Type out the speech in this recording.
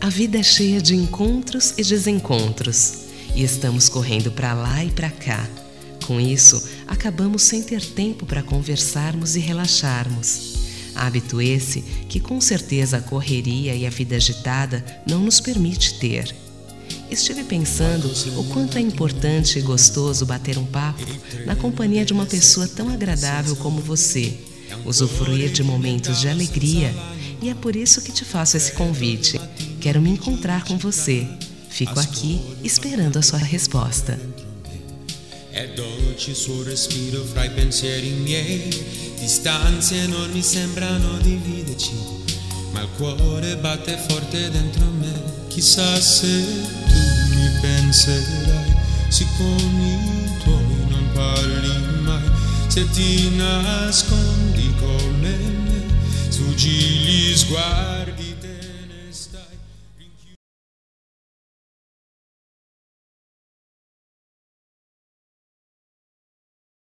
A vida é cheia de encontros e desencontros, e estamos correndo para lá e para cá. Com isso, acabamos sem ter tempo para conversarmos e relaxarmos. Hábito esse que com certeza a correria e a vida agitada não nos permite ter. Estive pensando o quanto é importante e gostoso bater um papo na companhia de uma pessoa tão agradável como você, usufruir de momentos de alegria, e é por isso que te faço esse convite. Quero me encontrar com você. Fico aqui esperando a sua resposta. È dolce il suo respiro fra i pensieri miei, distanze enormi sembrano dividerci, ma il cuore batte forte dentro me. Chissà se tu mi penserai, se con i tuoi non parli mai, se ti nascondi come me, sfuggi gli sguardi.